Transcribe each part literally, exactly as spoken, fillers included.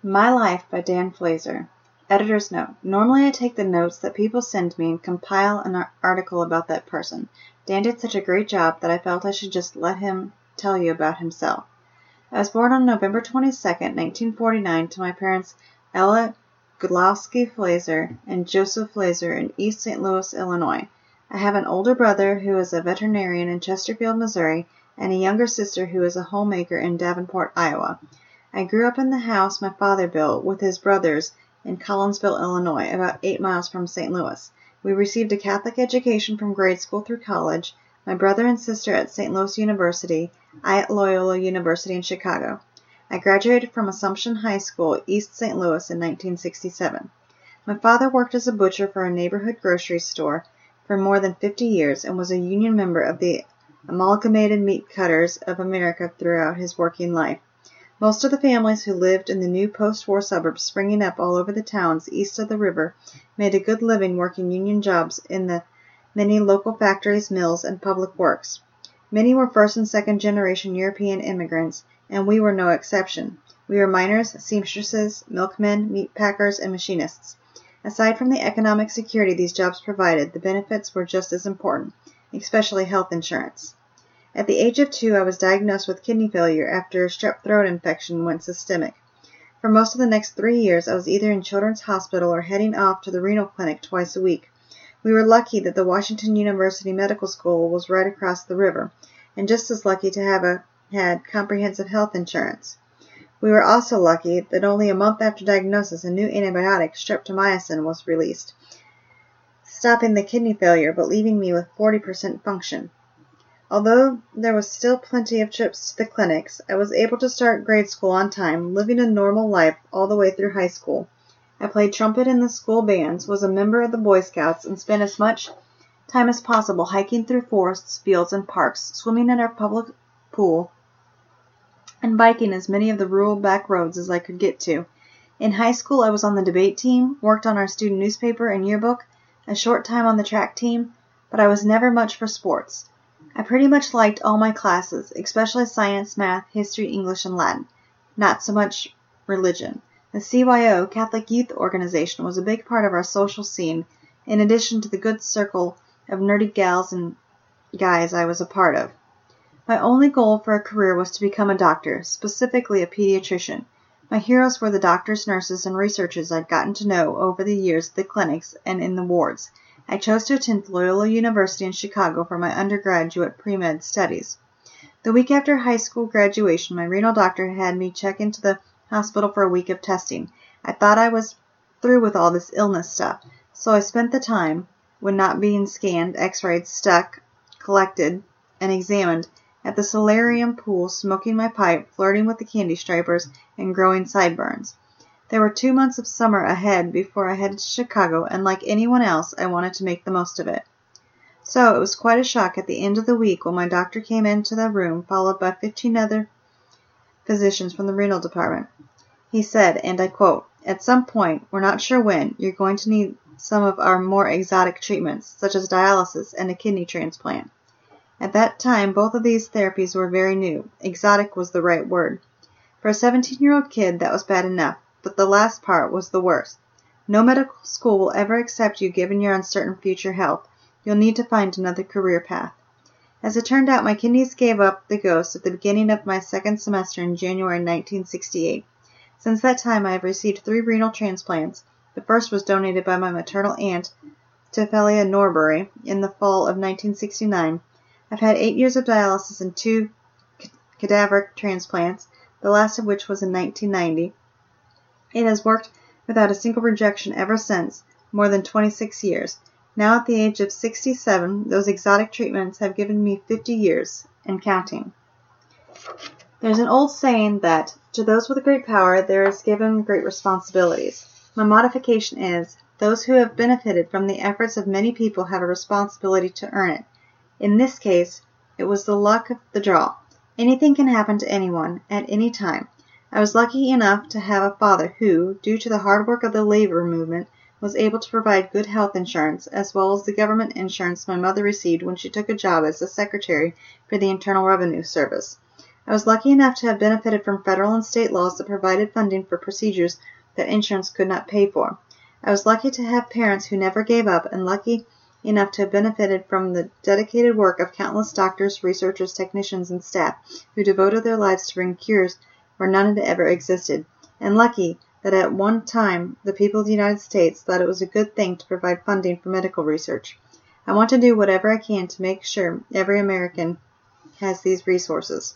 My Life by Dan Flazer. Editor's note. Normally I take the notes that people send me and compile an article about that person. Dan did such a great job that I felt I should just let him tell you about himself. I was born on November twenty-second, nineteen forty-nine, to my parents Ella Godlowski Flazer and Joseph Flazer in East Saint Louis, Illinois. I have an older brother who is a veterinarian in Chesterfield, Missouri, and a younger sister who is a homemaker in Davenport, Iowa. I grew up in the house my father built with his brothers in Collinsville, Illinois, about eight miles from Saint Louis. We received a Catholic education from grade school through college, my brother and sister at Saint Louis University, I at Loyola University in Chicago. I graduated from Assumption High School, East Saint Louis, in nineteen sixty-seven. My father worked as a butcher for a neighborhood grocery store for more than fifty years and was a union member of the Amalgamated Meat Cutters of America throughout his working life. Most of the families who lived in the new post-war suburbs springing up all over the towns east of the river made a good living working union jobs in the many local factories, mills, and public works. Many were first and second generation European immigrants, and we were no exception. We were miners, seamstresses, milkmen, meat packers, and machinists. Aside from the economic security these jobs provided, the benefits were just as important, especially health insurance. At the age of two, I was diagnosed with kidney failure after a strep throat infection went systemic. For most of the next three years, I was either in Children's Hospital or heading off to the renal clinic twice a week. We were lucky that the Washington University Medical School was right across the river, and just as lucky to have a, had comprehensive health insurance. We were also lucky that only a month after diagnosis, a new antibiotic, streptomycin, was released, stopping the kidney failure but leaving me with forty percent function. Although there was still plenty of trips to the clinics, I was able to start grade school on time, living a normal life all the way through high school. I played trumpet in the school bands, was a member of the Boy Scouts, and spent as much time as possible hiking through forests, fields, and parks, swimming in our public pool, and biking as many of the rural back roads as I could get to. In high school, I was on the debate team, worked on our student newspaper and yearbook, a short time on the track team, but I was never much for sports. I pretty much liked all my classes, especially science, math, history, English, and Latin. Not so much religion. The C Y O, Catholic Youth Organization, was a big part of our social scene, in addition to the good circle of nerdy gals and guys I was a part of. My only goal for a career was to become a doctor, specifically a pediatrician. My heroes were the doctors, nurses, and researchers I'd gotten to know over the years at the clinics and in the wards. I chose to attend Loyola University in Chicago for my undergraduate pre-med studies. The week after high school graduation, my renal doctor had me check into the hospital for a week of testing. I thought I was through with all this illness stuff, so I spent the time, when not being scanned, x-rayed, stuck, collected, and examined, at the solarium pool, smoking my pipe, flirting with the candy stripers, and growing sideburns. There were two months of summer ahead before I headed to Chicago, and like anyone else, I wanted to make the most of it. So it was quite a shock at the end of the week when my doctor came into the room, followed by fifteen other physicians from the renal department. He said, and I quote, "At some point, we're not sure when, you're going to need some of our more exotic treatments, such as dialysis and a kidney transplant." At that time, both of these therapies were very new. Exotic was the right word. For a seventeen-year-old kid, that was bad enough. But the last part was the worst. No medical school will ever accept you given your uncertain future health. You'll need to find another career path. As it turned out, my kidneys gave up the ghost at the beginning of my second semester in January nineteen sixty-eight. Since that time, I have received three renal transplants. The first was donated by my maternal aunt, Tephelia Norbury, in the fall of nineteen sixty-nine. I've had eight years of dialysis and two cadaveric transplants, the last of which was in nineteen ninety. It has worked without a single rejection ever since, more than twenty-six years. Now at the age of sixty-seven, those exotic treatments have given me fifty years, and counting. There's an old saying that, to those with great power, there is given great responsibilities. My modification is, those who have benefited from the efforts of many people have a responsibility to earn it. In this case, it was the luck of the draw. Anything can happen to anyone, at any time. I was lucky enough to have a father who, due to the hard work of the labor movement, was able to provide good health insurance, as well as the government insurance my mother received when she took a job as a secretary for the Internal Revenue Service. I was lucky enough to have benefited from federal and state laws that provided funding for procedures that insurance could not pay for. I was lucky to have parents who never gave up, and lucky enough to have benefited from the dedicated work of countless doctors, researchers, technicians, and staff who devoted their lives to bring cures where none had ever existed, and lucky that at one time the people of the United States thought it was a good thing to provide funding for medical research. I want to do whatever I can to make sure every American has these resources.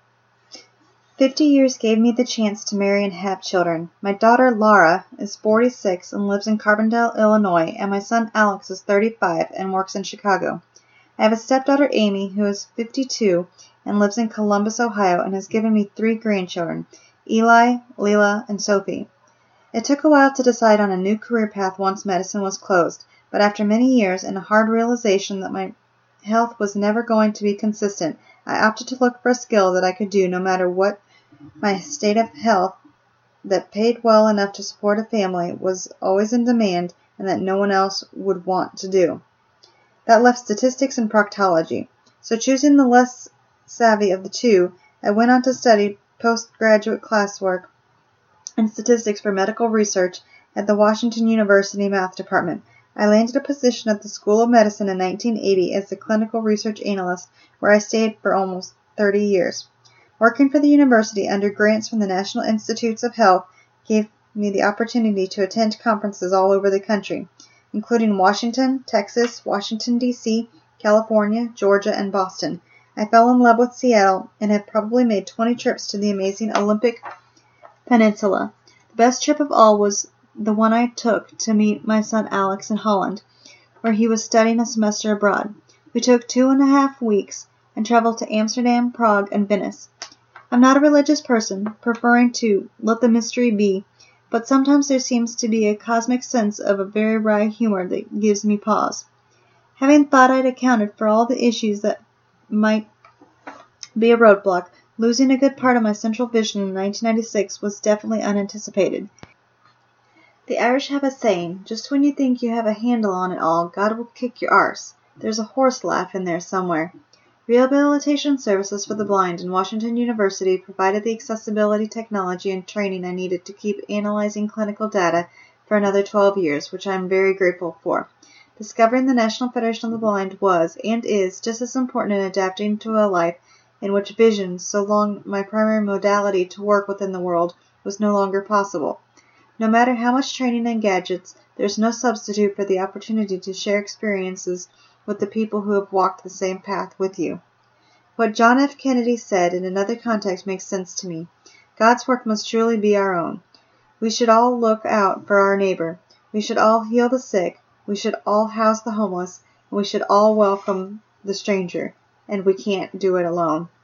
Fifty years gave me the chance to marry and have children. My daughter, Laura, is forty-six and lives in Carbondale, Illinois, and my son, Alex, is thirty-five and works in Chicago. I have a stepdaughter, Amy, who is fifty-two and lives in Columbus, Ohio, and has given me three grandchildren, Eli, Leela, and Sophie. It took a while to decide on a new career path once medicine was closed, but after many years and a hard realization that my health was never going to be consistent, I opted to look for a skill that I could do no matter what my state of health, that paid well enough to support a family, was always in demand, and that no one else would want to do. That left statistics and proctology. So choosing the less savvy of the two, I went on to study postgraduate classwork in statistics for medical research at the Washington University Math Department. I landed a position at the School of Medicine in nineteen eighty as the clinical research analyst, where I stayed for almost thirty years. Working for the university under grants from the National Institutes of Health gave me the opportunity to attend conferences all over the country, including Washington, Texas, Washington, D C, California, Georgia, and Boston. I fell in love with Seattle and have probably made twenty trips to the amazing Olympic Peninsula. The best trip of all was the one I took to meet my son Alex in Holland, where he was studying a semester abroad. We took two and a half weeks and traveled to Amsterdam, Prague, and Venice. I'm not a religious person, preferring to let the mystery be, but sometimes there seems to be a cosmic sense of a very wry humor that gives me pause. Having thought I'd accounted for all the issues that might be a roadblock, losing a good part of my central vision in nineteen ninety-six was definitely unanticipated. The Irish have a saying, just when you think you have a handle on it all, God will kick your arse. There's a horse laugh in there somewhere. Rehabilitation services for the blind in Washington University provided the accessibility technology and training I needed to keep analyzing clinical data for another twelve years, which I am very grateful for. Discovering the National Federation of the Blind was, and is, just as important in adapting to a life in which vision, so long my primary modality to work within the world, was no longer possible. No matter how much training and gadgets, there is no substitute for the opportunity to share experiences with the people who have walked the same path with you. What John F. Kennedy said in another context makes sense to me. God's work must truly be our own. We should all look out for our neighbor. We should all heal the sick. We should all house the homeless. And we should all welcome the stranger. And we can't do it alone.